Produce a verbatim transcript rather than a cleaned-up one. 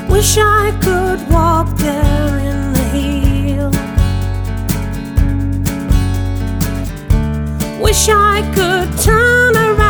Wish I could walk there in the heel. Wish I could turn around